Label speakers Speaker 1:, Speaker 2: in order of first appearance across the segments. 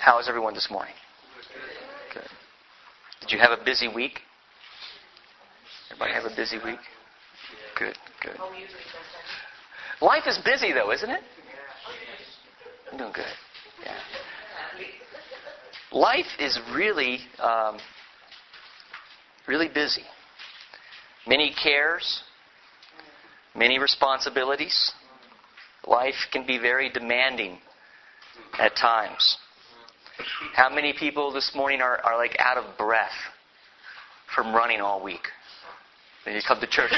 Speaker 1: How is everyone this morning? Good. Did you have a busy week? Everybody have a busy week? Good, good. Life is busy though, isn't it? I'm doing good. Yeah. Life is really, really busy. Many cares, many responsibilities. Life can be very demanding at times. How many people this morning are like out of breath from running all week? Then you come to church.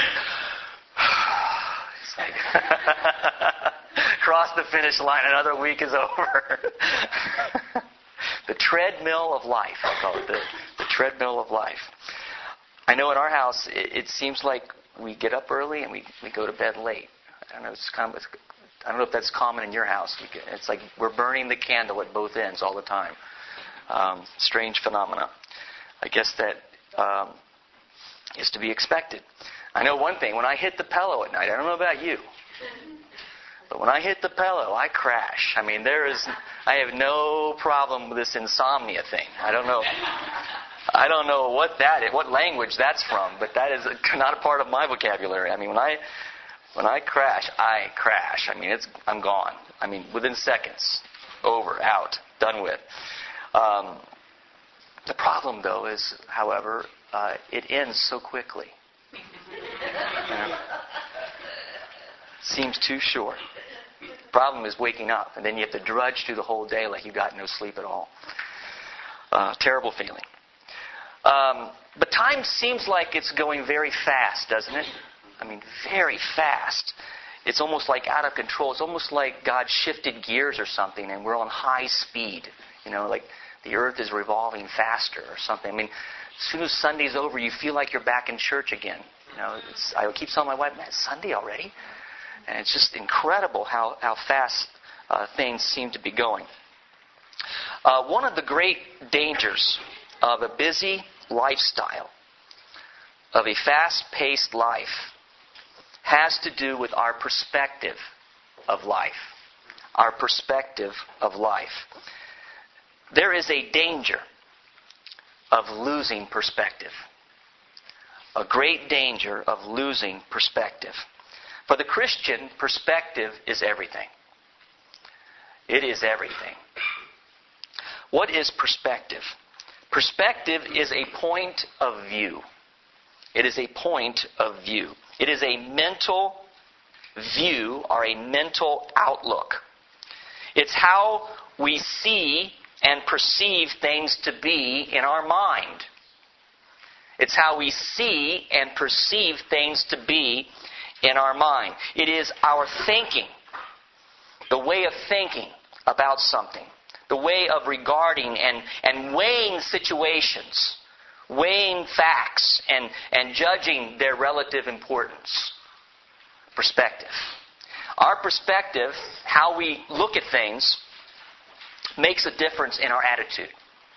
Speaker 1: It's like cross the finish line, another week is over. The treadmill of life, I call it, the treadmill of life. I know in our house, it seems like we get up early and we go to bed late. I don't know, I don't know if that's common in your house. It's like we're burning the candle at both ends all the time. Strange phenomena. I guess that is to be expected. I know one thing. When I hit the pillow at night, I don't know about you, but when I hit the pillow, I crash. I mean, I have no problem with this insomnia thing. I don't know what language that's from, but that is not a part of my vocabulary. I mean, when I crash, I crash. I mean, I'm gone. I mean, within seconds, over, out, done with. The problem, though, is, however, it ends so quickly. Seems too short. The problem is waking up, and then you have to drudge through the whole day like you got no sleep at all. Terrible feeling. But time seems like it's going very fast, doesn't it? I mean, very fast. It's almost like out of control. It's almost like God shifted gears or something, and we're on high speed. You know, like the earth is revolving faster or something. I mean, as soon as Sunday's over, you feel like you're back in church again. You know, I keep telling my wife, man, it's Sunday already. And it's just incredible how fast things seem to be going. One of the great dangers of a busy lifestyle, of a fast-paced life, has to do with our perspective of life. Our perspective of life. There is a danger of losing perspective. A great danger of losing perspective. For the Christian, perspective is everything. It is everything. What is perspective? Perspective is a point of view. It is a point of view. It is a mental view or a mental outlook. It's how we see and perceive things to be in our mind. It's how we see and perceive things to be in our mind. It is our thinking, the way of thinking about something, the way of regarding and weighing situations, weighing facts and judging their relative importance. Perspective. Our perspective, how we look at things, makes a difference in our attitude.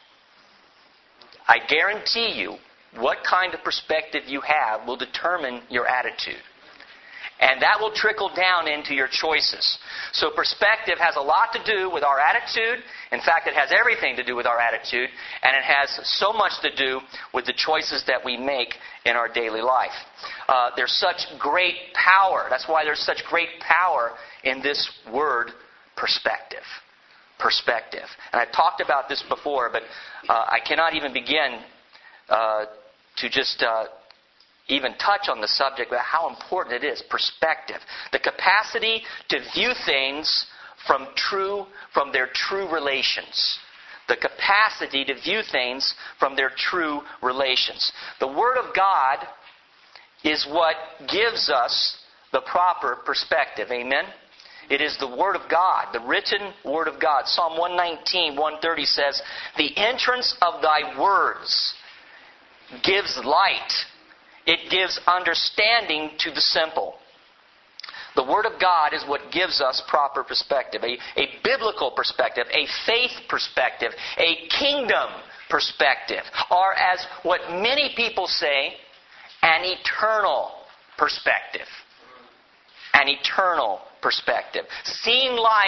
Speaker 1: I guarantee you, what kind of perspective you have will determine your attitude. And that will trickle down into your choices. So perspective has a lot to do with our attitude. In fact, it has everything to do with our attitude. And it has so much to do with the choices that we make in our daily life. There's such great power. That's why there's such great power in this word, perspective. Perspective. And I've talked about this before, but I cannot even begin to just even touch on the subject about how important it is. Perspective. The capacity to view things from their true relations. The capacity to view things from their true relations. The Word of God is what gives us the proper perspective. Amen? It is the Word of God, the written Word of God. Psalm 119, 130 says, "The entrance of thy words gives light. It gives understanding to the simple." The Word of God is what gives us proper perspective. A biblical perspective, a faith perspective, a kingdom perspective. Or as what many people say, an eternal perspective. An eternal perspective. Seeing life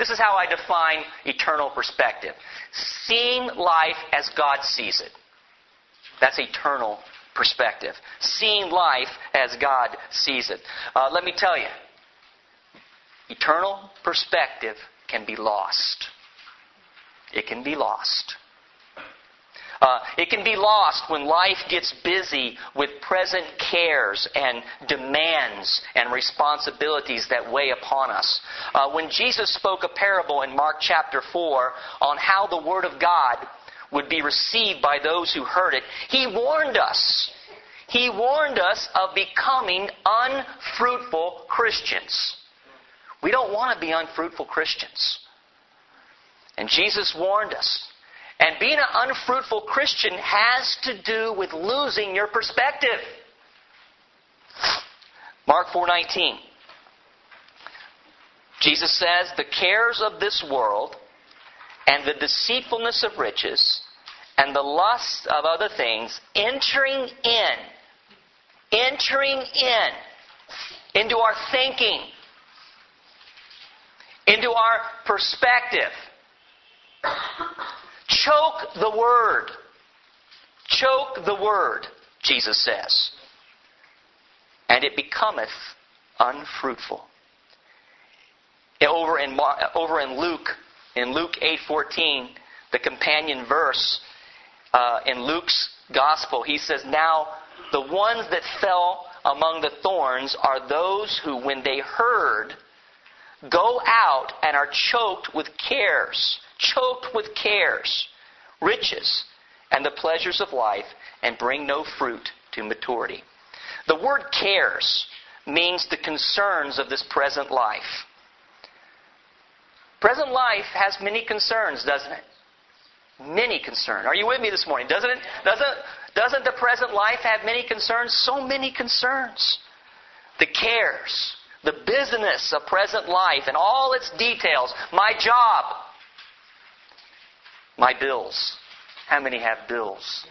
Speaker 1: This is how I define eternal perspective. Seeing life as God sees it. That's eternal perspective. Seeing life as God sees it. Let me tell you, eternal perspective can be lost. It can be lost. It can be lost when life gets busy with present cares and demands and responsibilities that weigh upon us. When Jesus spoke a parable in Mark chapter 4 on how the Word of God would be received by those who heard it, He warned us. He warned us of becoming unfruitful Christians. We don't want to be unfruitful Christians. And Jesus warned us. And being an unfruitful Christian has to do with losing your perspective. Mark 4:19. Jesus says, "The cares of this world and the deceitfulness of riches and the lust of other things entering into our thinking, into our perspective, choke the Word." Choke the Word, Jesus says. "And it becometh unfruitful." Over in Luke 8:14, the companion verse in Luke's Gospel, he says, "Now the ones that fell among the thorns are those who, when they heard, go out and are choked with cares, riches, and the pleasures of life, and bring no fruit to maturity." The word cares means the concerns of this present life. Present life has many concerns, doesn't it? Many concerns. Are you with me this morning? Doesn't it? Doesn't the present life have many concerns? So many concerns. The cares, the business of present life and all its details. My job. My bills. How many have bills?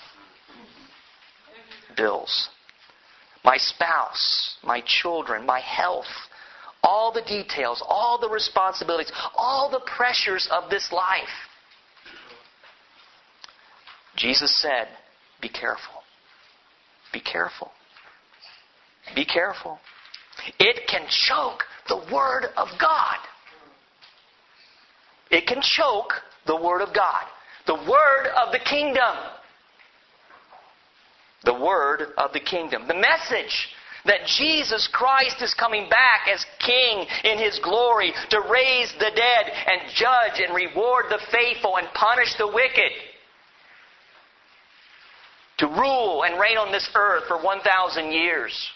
Speaker 1: Bills. My spouse, my children, my health. All the details, all the responsibilities, all the pressures of this life. Jesus said, be careful. Be careful. Be careful. It can choke the Word of God. It can choke the Word of God. The Word of the kingdom. The Word of the kingdom. The message that Jesus Christ is coming back as King in His glory to raise the dead and judge and reward the faithful and punish the wicked. To rule and reign on this earth for 1,000 years.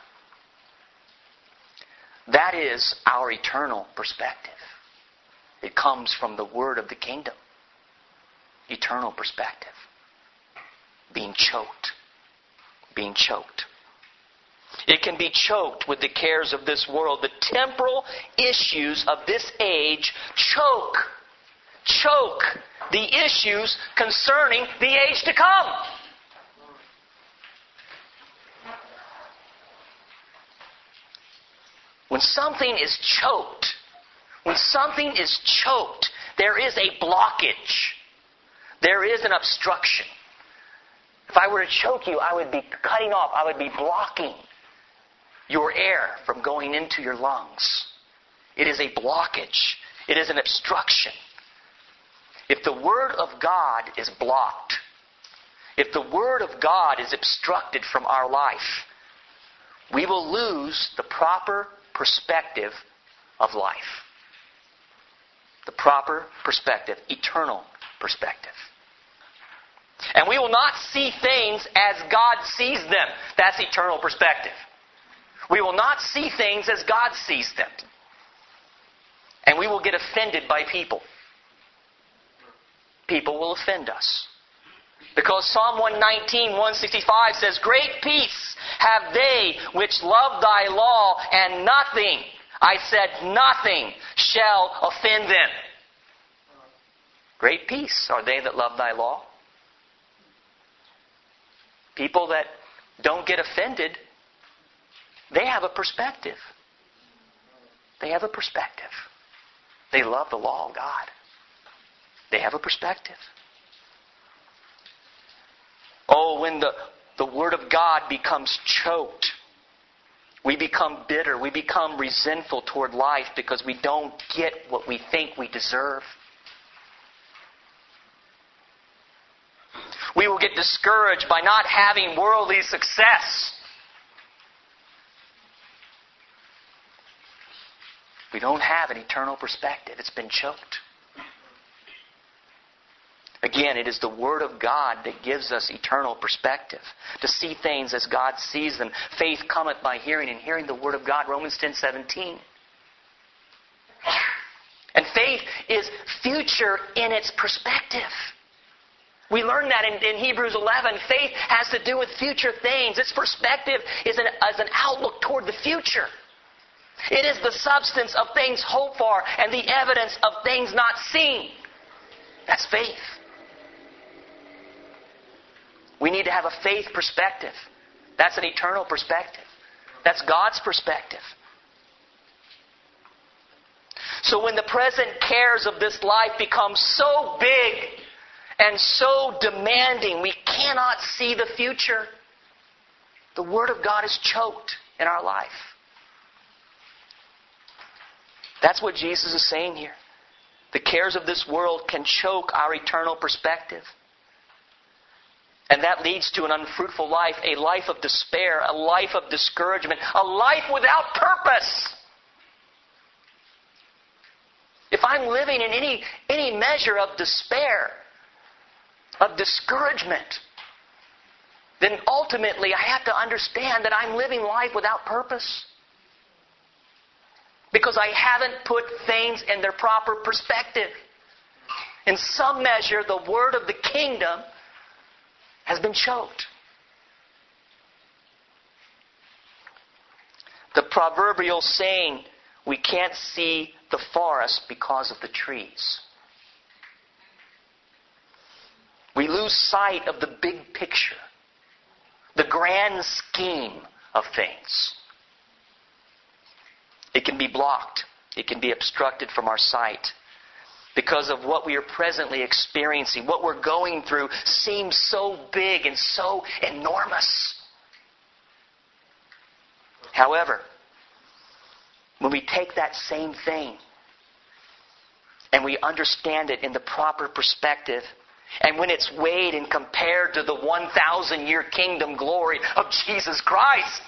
Speaker 1: That is our eternal perspective. It comes from the Word of the kingdom. Eternal perspective. Being choked. Being choked. It can be choked with the cares of this world. The temporal issues of this age choke the issues concerning the age to come. When something is choked, there is a blockage. There is an obstruction. If I were to choke you, I would be cutting off, I would be blocking your air from going into your lungs. It is a blockage. It is an obstruction. If the Word of God is blocked, if the Word of God is obstructed from our life, we will lose the proper perspective of life. The proper perspective, eternal perspective. And we will not see things as God sees them. That's eternal perspective. We will not see things as God sees them. And we will get offended by people. People will offend us. Because Psalm 119, 165 says, "Great peace have they which love thy law, and nothing," I said, "nothing shall offend them." Great peace are they that love thy law. People that don't get offended, they have a perspective. They have a perspective. They love the law of God. They have a perspective. Oh, when the Word of God becomes choked, we become bitter, we become resentful toward life because we don't get what we think we deserve. We will get discouraged by not having worldly success. We don't have an eternal perspective. It's been choked. Again, it is the Word of God that gives us eternal perspective. To see things as God sees them. Faith cometh by hearing, and hearing the Word of God. Romans 10:17. And faith is future in its perspective. We learn that in Hebrews 11. Faith has to do with future things. Its perspective is an outlook toward the future. It is the substance of things hoped for and the evidence of things not seen. That's faith. We need to have a faith perspective. That's an eternal perspective. That's God's perspective. So when the present cares of this life become so big and so demanding, we cannot see the future, the Word of God is choked in our life. That's what Jesus is saying here. The cares of this world can choke our eternal perspective. And that leads to an unfruitful life, a life of despair, a life of discouragement, a life without purpose. If I'm living in any measure of despair, of discouragement, then ultimately I have to understand that I'm living life without purpose. Because I haven't put things in their proper perspective. In some measure, the word of the kingdom has been choked. The proverbial saying, we can't see the forest because of the trees. We lose sight of the big picture, the grand scheme of things. It can be blocked. It can be obstructed from our sight. Because of what we are presently experiencing, what we're going through seems so big and so enormous. However, when we take that same thing and we understand it in the proper perspective, and when it's weighed and compared to the 1,000-year kingdom glory of Jesus Christ,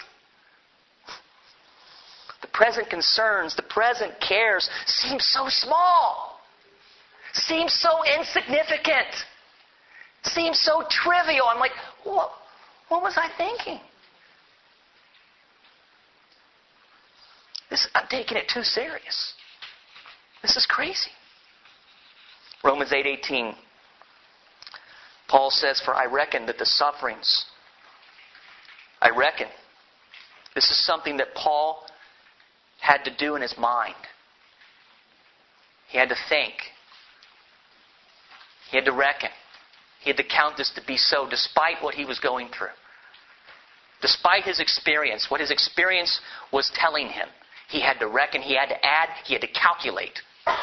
Speaker 1: the present concerns, the present cares seem so small, seem so insignificant, seem so trivial. I'm like, what was I thinking? I'm taking it too serious. This is crazy. Romans 8:18. Paul says, for I reckon that the sufferings, this is something that Paul had to do in his mind. He had to think. He had to reckon. He had to count this to be so, despite what he was going through. Despite his experience, what his experience was telling him. He had to reckon, he had to add, he had to calculate.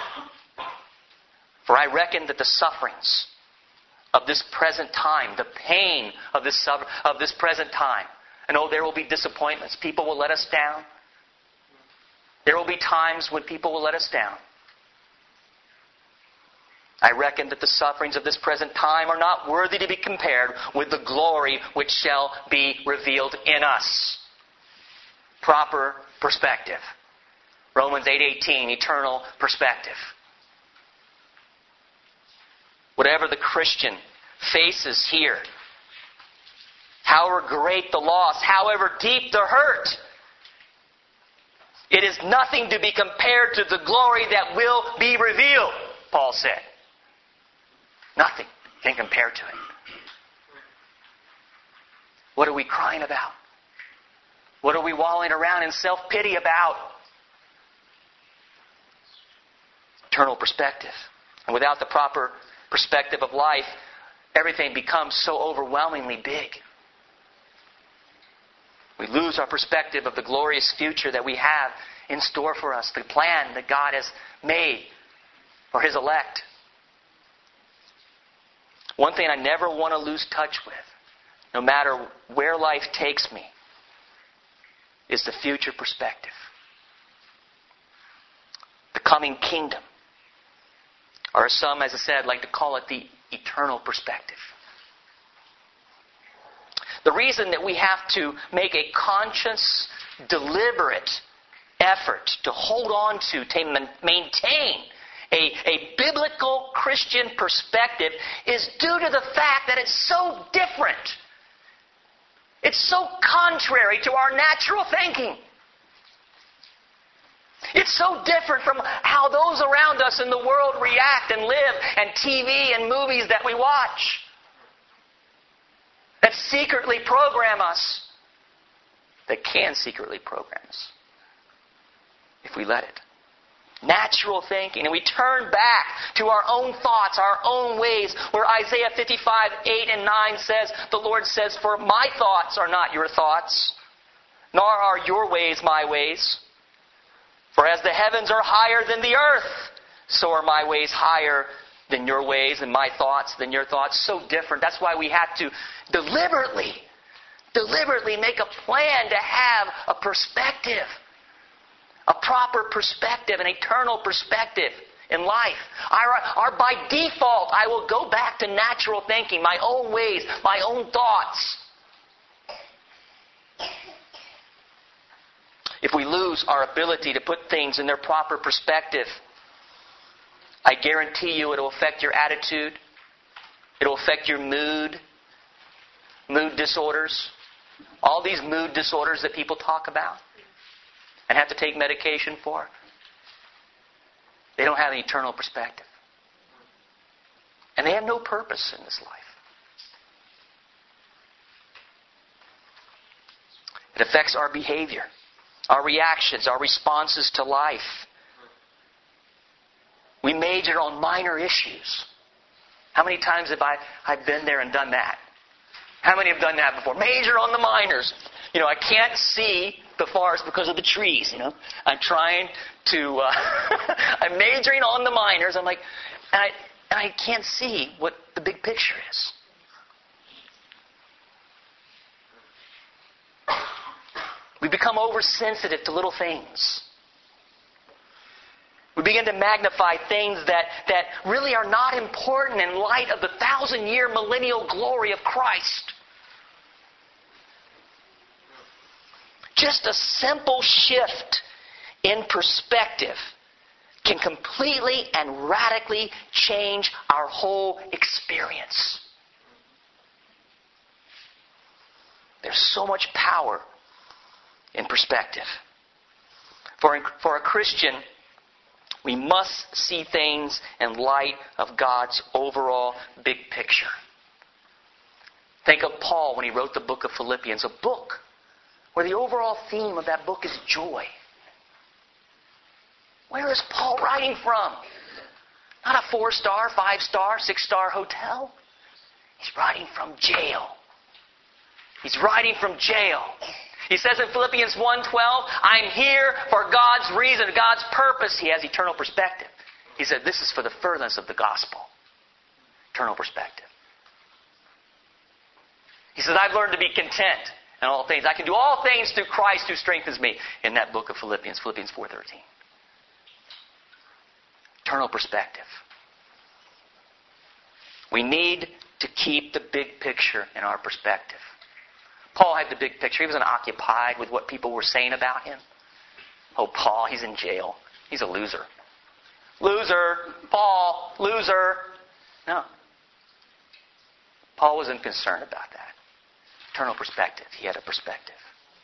Speaker 1: For I reckon that the sufferings of this present time, the pain of this present time, and there will be disappointments. People will let us down. There will be times when people will let us down. I reckon that the sufferings of this present time are not worthy to be compared with the glory which shall be revealed in us. Proper perspective. Romans 8:18, eternal perspective. Whatever the Christian faces here, however great the loss, however deep the hurt, it is nothing to be compared to the glory that will be revealed, Paul said. Nothing can compare to it. What are we crying about? What are we wallowing around in self-pity about? Eternal perspective. And without the proper perspective of life, everything becomes so overwhelmingly big. We lose our perspective of the glorious future that we have in store for us, the plan that God has made or His elect. One thing I never want to lose touch with, no matter where life takes me, is the future perspective. The coming kingdom. Or some, as I said, like to call it the eternal perspective. The reason that we have to make a conscious, deliberate effort to hold on to maintain a biblical Christian perspective is due to the fact that it's so different. It's so contrary to our natural thinking. It's so different from how those around us in the world react and live, and TV and movies that we watch, that secretly program us, that can secretly program us if we let it. Natural thinking. And we turn back to our own thoughts, our own ways, where Isaiah 55, 8 and 9 says, the Lord says, "For my thoughts are not your thoughts, nor are your ways my ways. For as the heavens are higher than the earth, so are my ways higher than your ways, and my thoughts than your thoughts." So different. That's why we have to deliberately make a plan to have a perspective. A proper perspective, an eternal perspective in life. By default, I will go back to natural thinking, my own ways, my own thoughts. If we lose our ability to put things in their proper perspective, I guarantee you it will affect your attitude. It will affect your mood disorders. All these mood disorders that people talk about and have to take medication for, they don't have an eternal perspective. And they have no purpose in this life. It affects our behavior, our reactions, our responses to life. We major on minor issues. How many times have I've been there and done that? How many have done that before? Major on the minors. I can't see the forest because of the trees, I'm trying to, I'm majoring on the minors. I'm like, and I can't see what the big picture is. We become oversensitive to little things. We begin to magnify things that really are not important in light of the 1,000-year millennial glory of Christ. Just a simple shift in perspective can completely and radically change our whole experience. There's so much power in perspective. For a Christian, we must see things in light of God's overall big picture. Think of Paul when he wrote the book of Philippians, a book where the overall theme of that book is joy. Where is Paul writing from? Not a 4-star, 5-star, 6-star hotel. He's writing from jail. He's writing from jail. He says in Philippians 1:12, I'm here for God's reason, God's purpose. He has eternal perspective. He said, this is for the furtherance of the gospel. Eternal perspective. He says, I've learned to be content in all things. I can do all things through Christ who strengthens me. In that book of Philippians 4:13. Eternal perspective. We need to keep the big picture in our perspective. Paul had the big picture. He wasn't occupied with what people were saying about him. Oh, Paul, he's in jail. He's a loser. Loser. Paul, loser. No. Paul wasn't concerned about that. Eternal perspective. He had a perspective.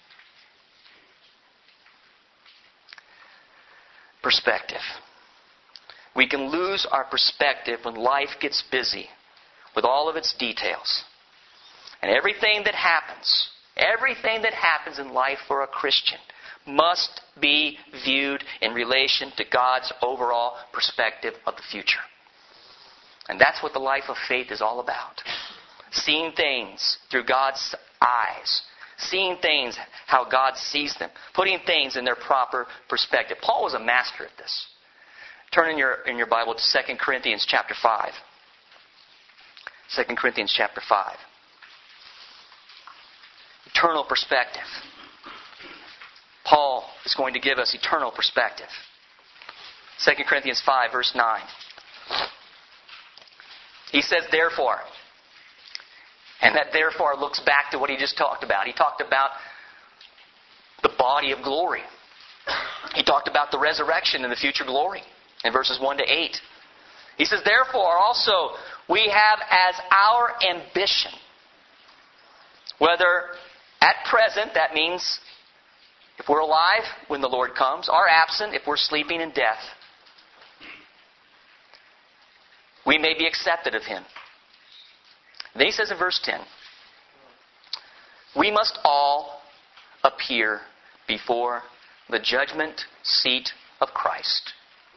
Speaker 1: Perspective. We can lose our perspective when life gets busy with all of its details. And everything that happens in life for a Christian must be viewed in relation to God's overall perspective of the future. And that's what the life of faith is all about. Seeing things through God's eyes. Seeing things how God sees them. Putting things in their proper perspective. Paul was a master at this. Turn in your Bible to 2 Corinthians chapter 5. 2 Corinthians chapter 5. Eternal perspective. Paul is going to give us eternal perspective. 2 Corinthians 5, verse 9. He says, therefore. And that therefore looks back to what he just talked about. He talked about the body of glory. He talked about the resurrection and the future glory in verses 1 to 8. He says, therefore also we have as our ambition, whether at present, that means if we're alive when the Lord comes, or absent if we're sleeping in death, we may be accepted of Him. Then he says in verse 10, we must all appear before the judgment seat of Christ,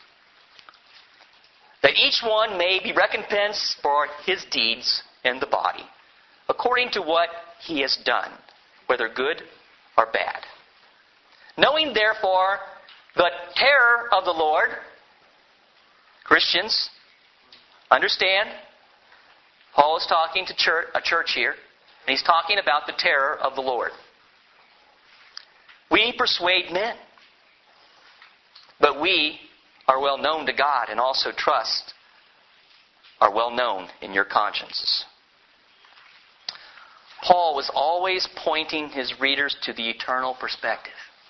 Speaker 1: that each one may be recompensed for his deeds in the body, according to what he has done, whether good or bad. Knowing therefore the terror of the Lord, Christians, understand, Paul is talking to a church here, and he's talking about the terror of the Lord. We persuade men, but we are well known to God, and also trust are well known in your consciences. Paul was always pointing his readers to the eternal perspective.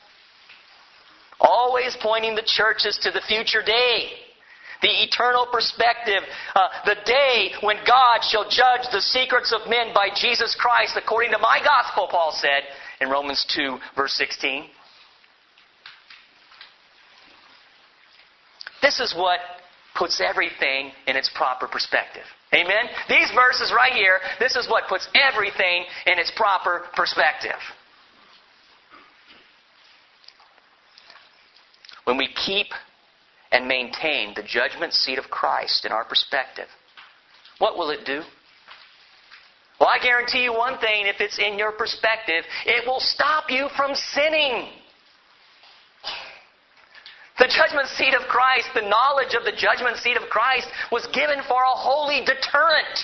Speaker 1: Always pointing the churches to the future day. The eternal perspective, the day when God shall judge the secrets of men by Jesus Christ, according to my gospel, Paul said in Romans 2, verse 16. This is what puts everything in its proper perspective. Amen? These verses right here, this is what puts everything in its proper perspective. When we keep and maintain the judgment seat of Christ in our perspective, what will it do? Well, I guarantee you one thing, if it's in your perspective, it will stop you from sinning. The judgment seat of Christ, the knowledge of the judgment seat of Christ was given for a holy deterrent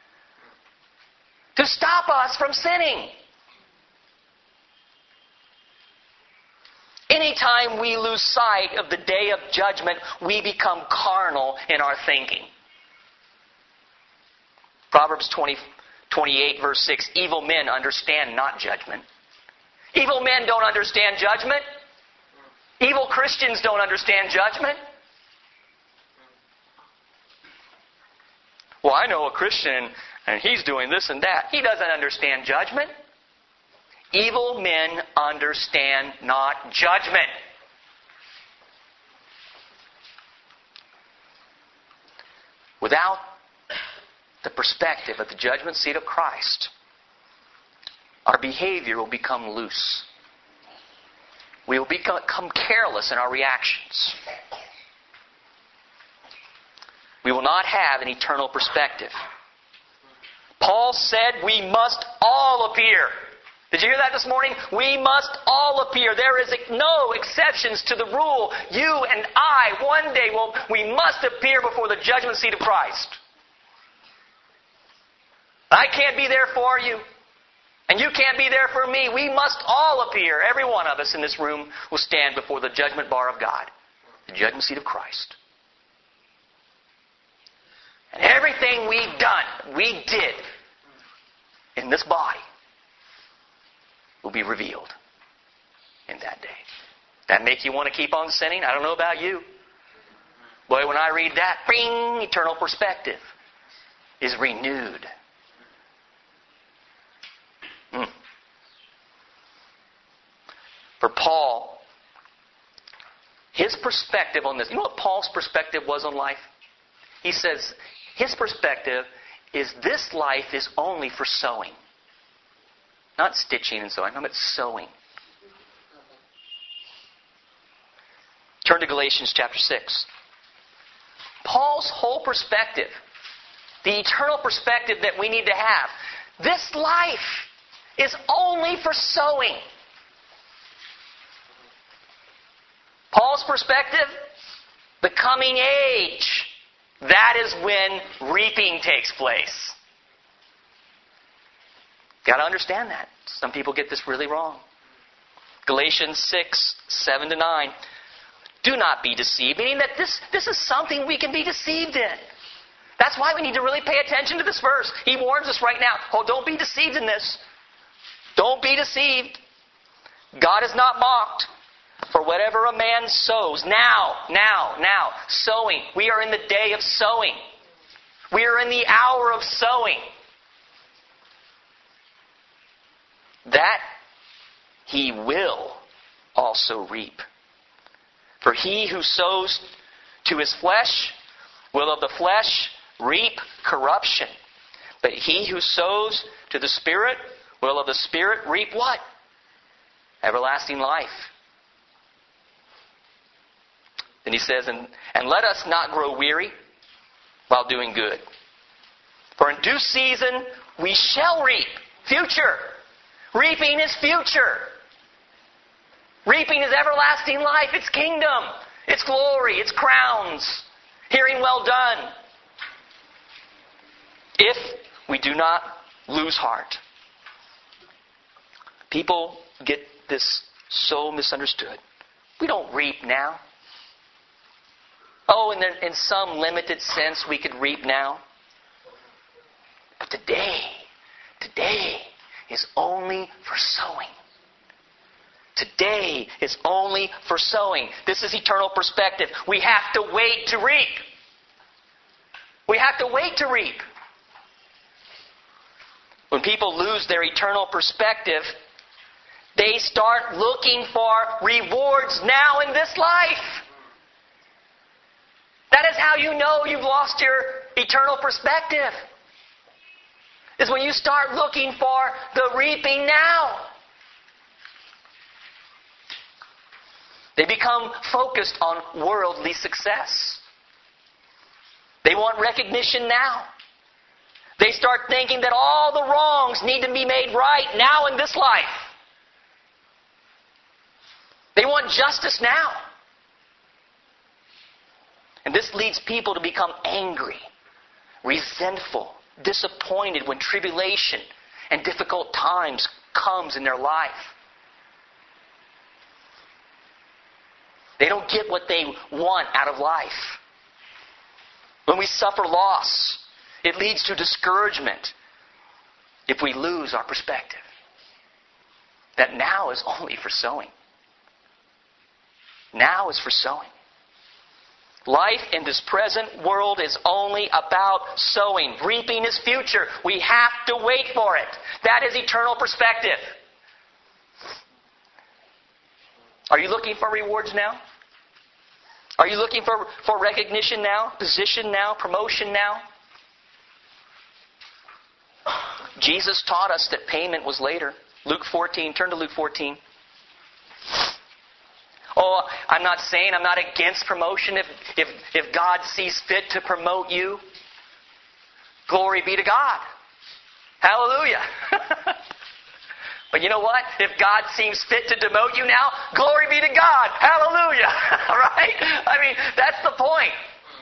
Speaker 1: to stop us from sinning. Anytime we lose sight of the day of judgment, we become carnal in our thinking. Proverbs 28, verse 6, evil men understand not judgment. Evil men don't understand judgment. Evil Christians don't understand judgment. Well, I know a Christian and he's doing this and that. He doesn't understand judgment. Evil men understand not judgment. Without the perspective of the judgment seat of Christ, our behavior will become loose. We will become careless in our reactions. We will not have an eternal perspective. Paul said we must all appear. Did you hear that this morning? We must all appear. There is no exceptions to the rule. You and I, one day, we must appear before the judgment seat of Christ. I can't be there for you. And you can't be there for me. We must all appear. Every one of us in this room will stand before the judgment bar of God. The judgment seat of Christ. And everything we did in this body will be revealed in that day. That make you want to keep on sinning? I don't know about you. Boy, when I read that, bing, eternal perspective is renewed. For Paul, his perspective on this, you know what Paul's perspective was on life? He says his perspective is this life is only for sowing. Not stitching and sewing, but sowing. Turn to Galatians chapter 6. Paul's whole perspective, the eternal perspective that we need to have, this life is only for sowing. Paul's perspective, the coming age, that is when reaping takes place. Got to understand that. Some people get this really wrong. Galatians 6, 7-9. Do not be deceived, meaning that this is something we can be deceived in. That's why we need to really pay attention to this verse. He warns us right now. Oh, don't be deceived in this. Don't be deceived. God is not mocked. For whatever a man sows, now, sowing. We are in the day of sowing. We are in the hour of sowing. That he will also reap. For he who sows to his flesh will of the flesh reap corruption. But he who sows to the Spirit will of the Spirit reap what? Everlasting life. Then he says, and let us not grow weary while doing good. For in due season we shall reap. Future. Reaping is future. Reaping is everlasting life. It's kingdom. It's glory. It's crowns. Hearing well done. If we do not lose heart. People get this so misunderstood. We don't reap now. Oh, in some limited sense we could reap now. But today is only for sowing. Today is only for sowing. This is eternal perspective. We have to wait to reap. We have to wait to reap. When people lose their eternal perspective, they start looking for rewards now in this life. That is how you know you've lost your eternal perspective. Is when you start looking for the reaping now. They become focused on worldly success. They want recognition now. They start thinking that all the wrongs need to be made right now in this life. They want justice now. And this leads people to become angry, resentful, disappointed when tribulation and difficult times comes in their life. They don't get what they want out of life. When we suffer loss, it leads to discouragement if we lose our perspective. That now is only for sowing. Now is for sowing. Life in this present world is only about sowing. Reaping is future. We have to wait for it. That is eternal perspective. Are you looking for rewards now? Are you looking for recognition now? Position now? Promotion now? Jesus taught us that payment was later. Luke 14. Turn to Luke 14. Oh, I'm not saying I'm not against promotion if God sees fit to promote you. Glory be to God. Hallelujah. But you know what? If God seems fit to demote you now, glory be to God. Hallelujah. Right? I mean, that's the point.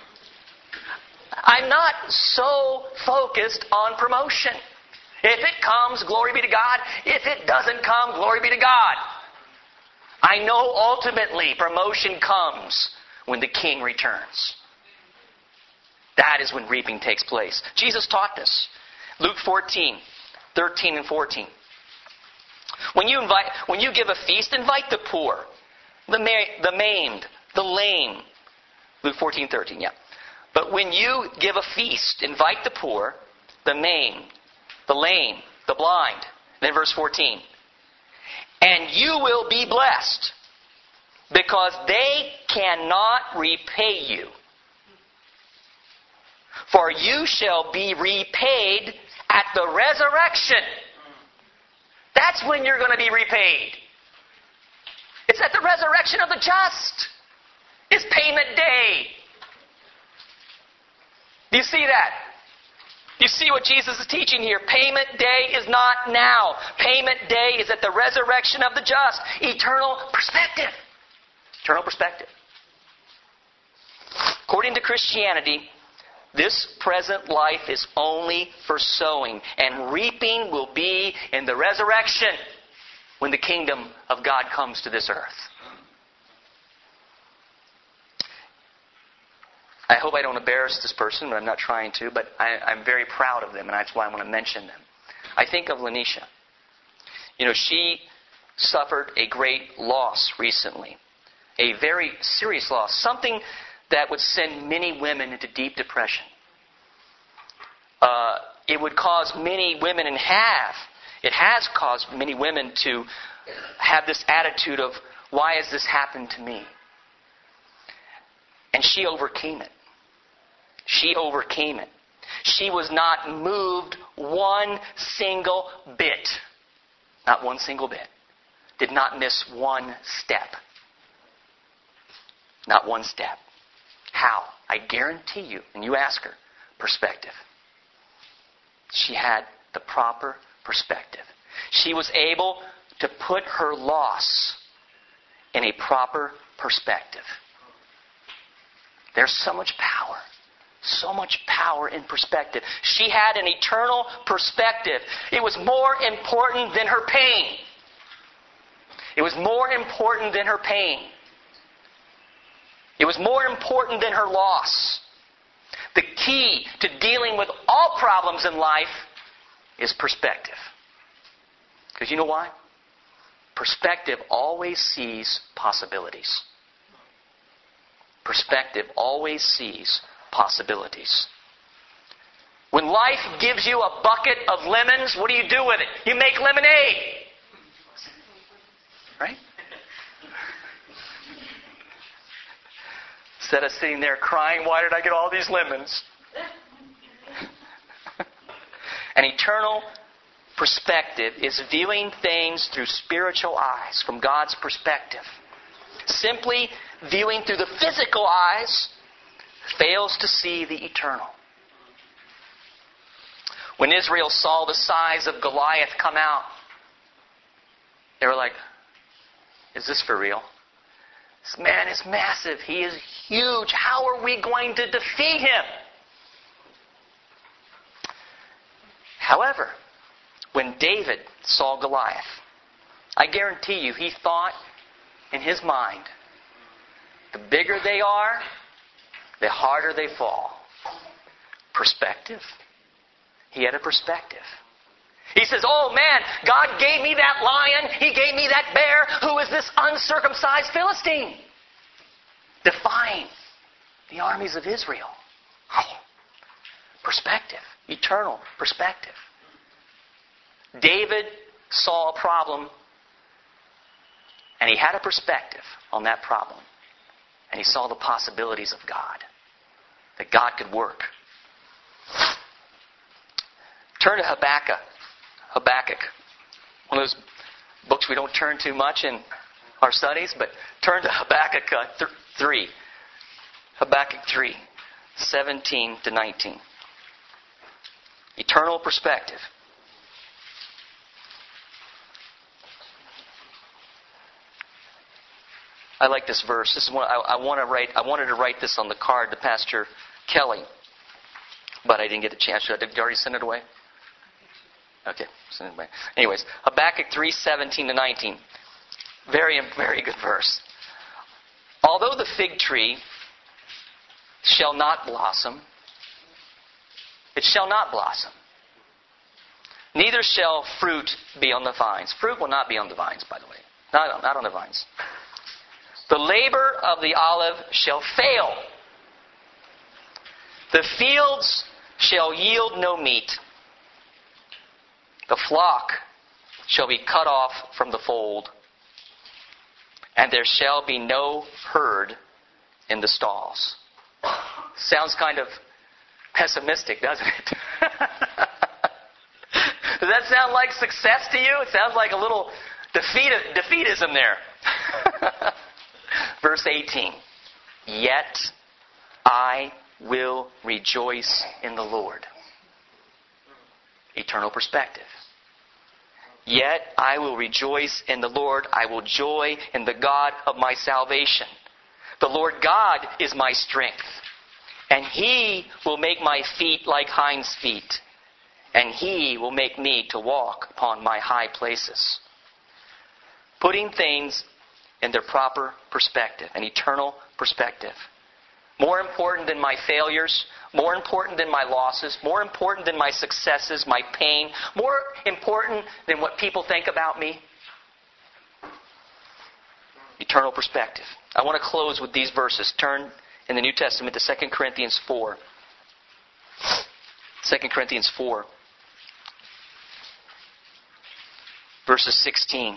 Speaker 1: I'm not so focused on promotion. If it comes, glory be to God. If it doesn't come, glory be to God. I know ultimately promotion comes when the King returns. That is when reaping takes place. Jesus taught this. Luke 14, 13 and 14. When you give a feast, invite the poor, the maimed, the lame. Luke 14, 13, yeah. But when you give a feast, invite the poor, the maimed, the lame, the blind. Then verse 14. And you will be blessed, because they cannot repay you. For you shall be repaid at the resurrection. That's when you're going to be repaid. It's at the resurrection of the just. It's payment day. Do you see that? You see what Jesus is teaching here. Payment day is not now. Payment day is at the resurrection of the just. Eternal perspective. Eternal perspective. According to Christianity, this present life is only for sowing, and reaping will be in the resurrection when the kingdom of God comes to this earth. I hope I don't embarrass this person, but I'm not trying to, but I'm very proud of them, and that's why I want to mention them. I think of Lanisha. She suffered a great loss recently. A very serious loss. Something that would send many women into deep depression. It would cause many women, it has caused many women to have this attitude of, why has this happened to me? And she overcame it. She overcame it. She was not moved one single bit. Not one single bit. Did not miss one step. Not one step. How? I guarantee you, and you ask her, perspective. She had the proper perspective. She was able to put her loss in a proper perspective. There's so much power. So much power in perspective. She had an eternal perspective. It was more important than her pain. It was more important than her pain. It was more important than her loss. The key to dealing with all problems in life is perspective. Because you know why? Perspective always sees possibilities. Perspective always sees possibilities. When life gives you a bucket of lemons, what do you do with it? You make lemonade. Right? Instead of sitting there crying, why did I get all these lemons? An eternal perspective is viewing things through spiritual eyes, from God's perspective. Simply viewing through the physical eyes fails to see the eternal. When Israel saw the size of Goliath come out, they were like, is this for real? This man is massive. He is huge. How are we going to defeat him? However, when David saw Goliath, I guarantee you he thought in his mind, the bigger they are, the harder they fall. Perspective. He had a perspective. He says, oh man, God gave me that lion. He gave me that bear. Who is this uncircumcised Philistine? Defying the armies of Israel. Oh, perspective. Eternal perspective. David saw a problem, and he had a perspective on that problem. And he saw the possibilities of God. That God could work. Turn to Habakkuk. Habakkuk. One of those books we don't turn to much in our studies, but turn to Habakkuk 3. Habakkuk 3, 17 to 19. Eternal perspective. I like this verse. This is one I wanted to write this on the card to Pastor Kelly, but I didn't get a chance. Did you already send it away? Okay, send it away. Anyways, Habakkuk 3, 17 to 19. Very, very good verse. Although the fig tree shall not blossom, it shall not blossom. Neither shall fruit be on the vines. Fruit will not be on the vines, by the way. Not on the vines. The labor of the olive shall fail. The fields shall yield no meat. The flock shall be cut off from the fold. And there shall be no herd in the stalls. Sounds kind of pessimistic, doesn't it? Does that sound like success to you? It sounds like a little defeatism there. Verse 18. Yet I will rejoice in the Lord. Eternal perspective. Yet I will rejoice in the Lord. I will joy in the God of my salvation. The Lord God is my strength. And He will make my feet like hinds' feet, and He will make me to walk upon my high places. Putting things in their proper perspective, an eternal perspective. More important than my failures, more important than my losses, more important than my successes, my pain, more important than what people think about me. Eternal perspective. I want to close with these verses. Turn in the New Testament to 2 Corinthians 4. 2 Corinthians 4. Verses 16.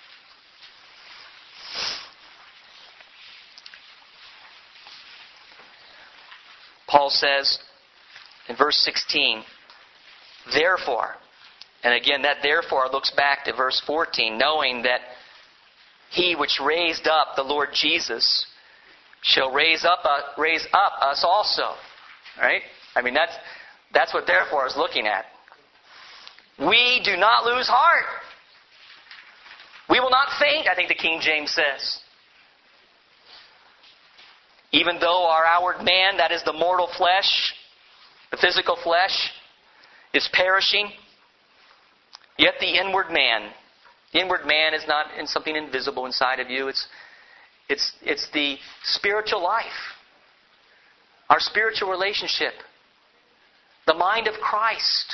Speaker 1: Paul says in verse 16, therefore, and again that therefore looks back to verse 14, knowing that He which raised up the Lord Jesus shall raise up us also. Right? I mean, that's what therefore is looking at. We do not lose heart. We will not faint, I think the King James says. Even though our outward man, that is the mortal flesh, the physical flesh, is perishing, yet the inward man is not in something invisible inside of you. It's the spiritual life, our spiritual relationship, the mind of Christ.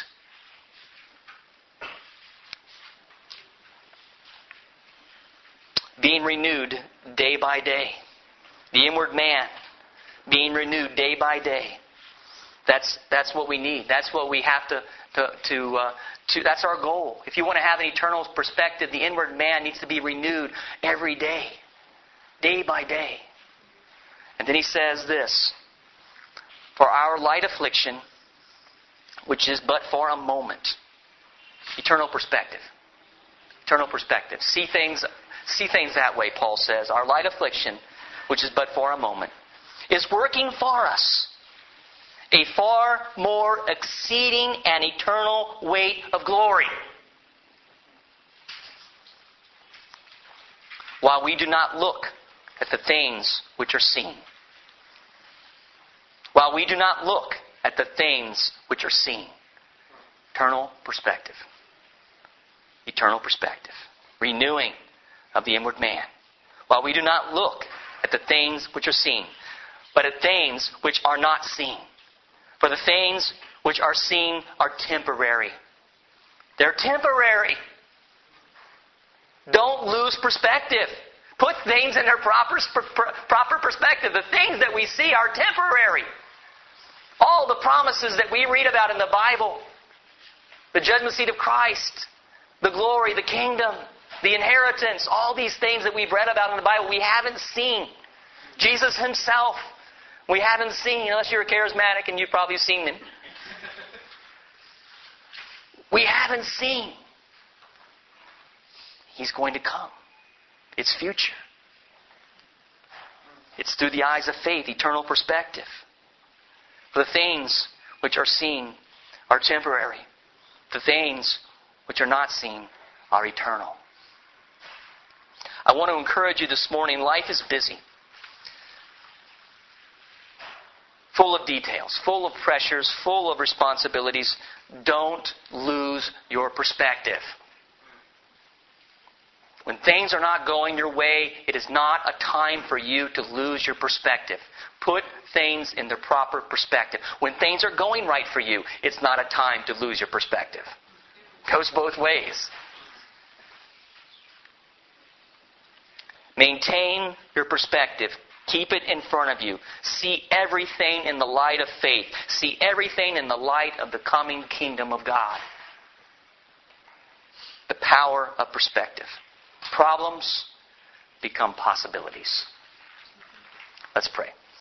Speaker 1: Being renewed day by day. The inward man being renewed day by day. That's what we need. That's what we have to that's our goal. If you want to have an eternal perspective, the inward man needs to be renewed every day. Day by day. And then he says this, for our light affliction, which is but for a moment. Eternal perspective. Eternal perspective. See things that way, Paul says. Our light affliction, which is but for a moment, is working for us a far more exceeding and eternal weight of glory. While we do not look at the things which are seen. While we do not look at the things which are seen. Eternal perspective. Eternal perspective. Renewing of the inward man. While we do not look at the things which are seen, but at things which are not seen. For the things which are seen are temporary. They're temporary. Don't lose perspective. Put things in their proper perspective. The things that we see are temporary. All the promises that we read about in the Bible, the judgment seat of Christ, the glory, the kingdom, the inheritance, all these things that we've read about in the Bible, we haven't seen. Jesus Himself, we haven't seen, unless you're a charismatic and you've probably seen Him. We haven't seen. He's going to come. It's future. It's through the eyes of faith, eternal perspective. For the things which are seen are temporary. The things which are not seen are eternal. I want to encourage you this morning, life is busy. Full of details, full of pressures, full of responsibilities. Don't lose your perspective. When things are not going your way, it is not a time for you to lose your perspective. Put things in their proper perspective. When things are going right for you, it's not a time to lose your perspective. It goes both ways. Maintain your perspective. Keep it in front of you. See everything in the light of faith. See everything in the light of the coming kingdom of God. The power of perspective. Problems become possibilities. Let's pray.